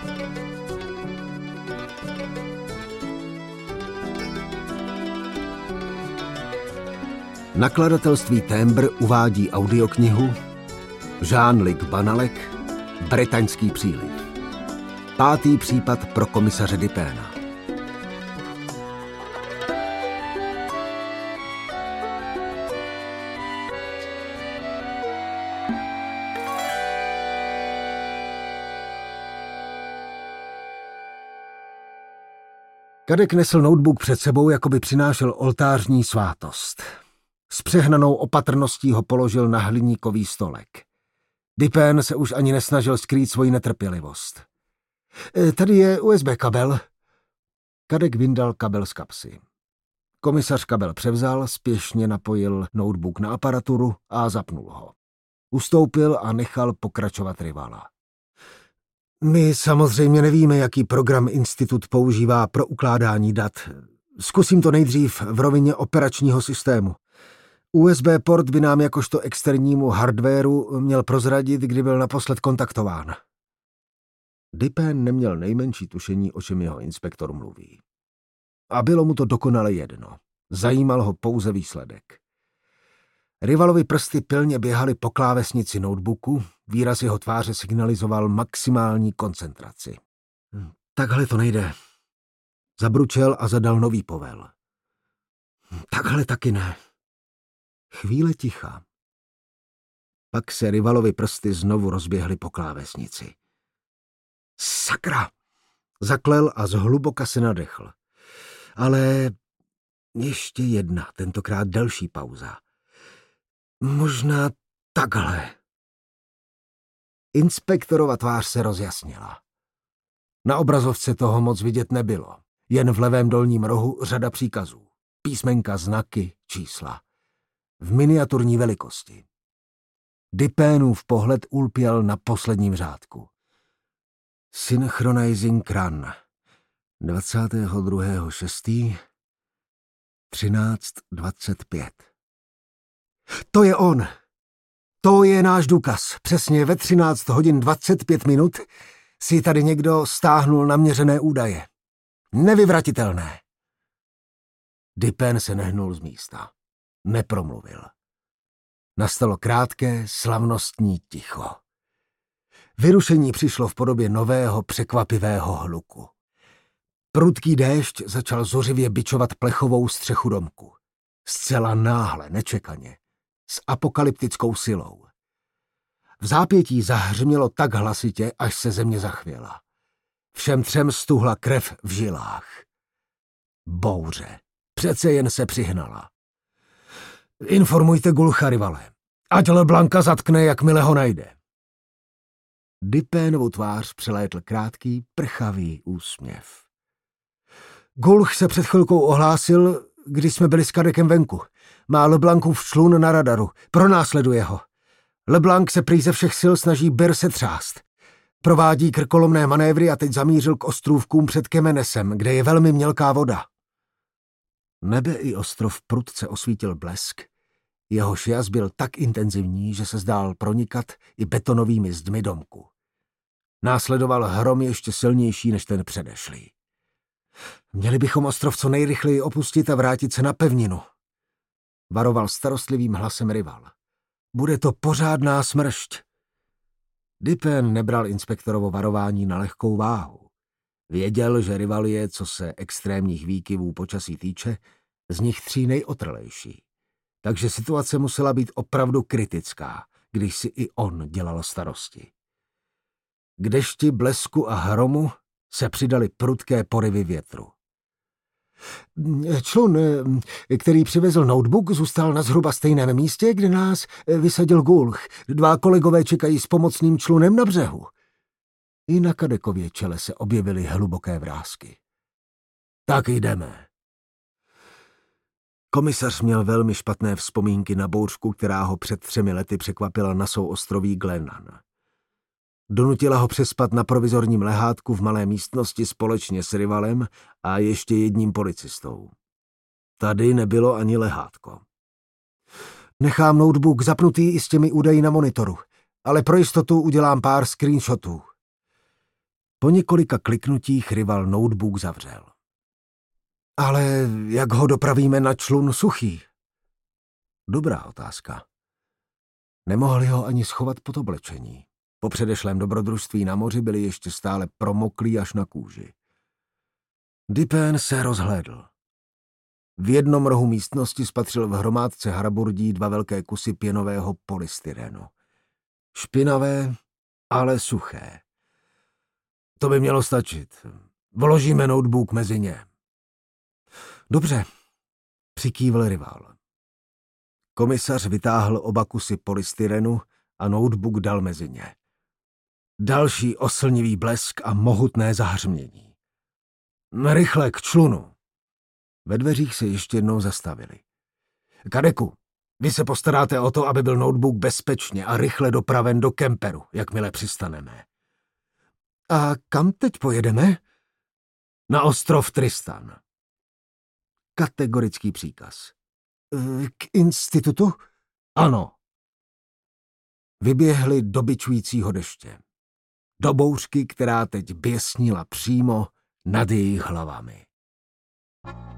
Nakladatelství Tembr uvádí audioknihu Jean-Luc Banalek Bretaňský příliv. 5. případ pro komisaře Dupéna. Kadek nesl notebook před sebou, jako by přinášel oltářní svátost. S přehnanou opatrností ho položil na hliníkový stolek. Dupén se už ani nesnažil skrýt svoji netrpělivost. Tady je USB kabel. Kadek vyndal kabel z kapsy. Komisař kabel převzal, spěšně napojil notebook na aparaturu a zapnul ho. Ustoupil a nechal pokračovat rivala. My samozřejmě nevíme, jaký program institut používá pro ukládání dat. Zkusím to nejdřív v rovině operačního systému. USB port by nám jakožto externímu hardwaru měl prozradit, kdy byl naposled kontaktován. Dupén neměl nejmenší tušení, o čem jeho inspektor mluví. A bylo mu to dokonale jedno. Zajímal ho pouze výsledek. Rivalovi prsty pilně běhaly po klávesnici notebooku, výraz jeho tváře signalizoval maximální koncentraci. Takhle to nejde. Zabručel a zadal nový povel. Takhle taky ne. Chvíle ticha. Pak se Rivalovi prsty znovu rozběhly po klávesnici. Sakra! Zaklel a zhluboka se nadechl. Ale ještě jedna, tentokrát delší pauza. Možná takhle. Inspektorova tvář se rozjasnila. Na obrazovce toho moc vidět nebylo. Jen v levém dolním rohu řada příkazů. Písmenka, znaky, čísla. V miniaturní velikosti. Dupénův pohled ulpěl na posledním řádku. Synchronizing run. 22.6. 13:25. To je on. To je náš důkaz. Přesně ve 13 hodin 25 minut si tady někdo stáhnul naměřené údaje. Nevyvratitelné. Dupén se nehnul z místa. Nepromluvil. Nastalo krátké, slavnostní ticho. Vyrušení přišlo v podobě nového, překvapivého hluku. Prudký déšť začal zořivě bičovat plechovou střechu domku. Zcela náhle, nečekaně. S apokalyptickou silou. V zápětí zahřmělo tak hlasitě, až se země zachvěla. Všem třem stuhla krev v žilách. Bouře. Přece jen se přihnala. Informujte Gulcha, Rivale. Ať LeBlanca zatkne, jakmile ho najde. Dupénovu tvář přelétl krátký, prchavý úsměv. Gulch se před chvilkou ohlásil, když jsme byli s Kadekem venku. Má LeBlancův člun na radaru. Pronásleduje ho. LeBlanc se prý ze všech sil snaží Bir setřást. Provádí krkolomné manévry a teď zamířil k ostrůvkům před Kemenesem, kde je velmi mělká voda. Nebe i ostrov prudce osvítil blesk. Jehož jas byl tak intenzivní, že se zdál pronikat i betonovými zdmi domku. Následoval hrom ještě silnější než ten předešlý. Měli bychom ostrov co nejrychleji opustit a vrátit se na pevninu. Varoval starostlivým hlasem Rival. Bude to pořádná smršť. Dupén nebral inspektorovo varování na lehkou váhu. Věděl, že Rival je, co se extrémních výkyvů počasí týče, z nich 3 nejotrlejší. Takže situace musela být opravdu kritická, když si i on dělal starosti. K dešti, blesku a hromu se přidaly prudké porivy větru. Člun, který přivezl notebook, zůstal na zhruba stejném místě, kde nás vysadil Gulch. 2 kolegové čekají s pomocným člunem na břehu. I na Kadekově čele se objevily hluboké vrásky. Tak jdeme. Komisař měl velmi špatné vzpomínky na bouřku, která ho před 3 lety překvapila na souostroví Glennan. Donutila ho přespat na provizorním lehátku v malé místnosti společně s Rivalem a ještě jedním policistou. Tady nebylo ani lehátko. Nechám notebook zapnutý i s těmi údaji na monitoru, ale pro jistotu udělám pár screenshotů. Po několika kliknutích rival notebook zavřel. Ale jak ho dopravíme na člun suchý? Dobrá otázka. Nemohli ho ani schovat pod oblečení. Po předešlém dobrodružství na moři byli ještě stále promoklí až na kůži. Dupin se rozhlédl. V jednom rohu místnosti spatřil v hromádce haraburdí 2 velké kusy pěnového polystyrenu. Špinavé, ale suché. To by mělo stačit. Vložíme notebook mezi ně. Dobře, přikývl rival. Komisař vytáhl oba kusy polystyrenu a notebook dal mezi ně. Další oslnivý blesk a mohutné zahřmění. Rychle k člunu. Ve dveřích se ještě jednou zastavili. Kadeku, vy se postaráte o to, aby byl notebook bezpečně a rychle dopraven do kemperu, jakmile přistaneme. A kam teď pojedeme? Na ostrov Tristan. Kategorický příkaz. K institutu? Ano. Vyběhli do bičujícího deště. Do bouřky, která teď běsnila přímo nad jejich hlavami.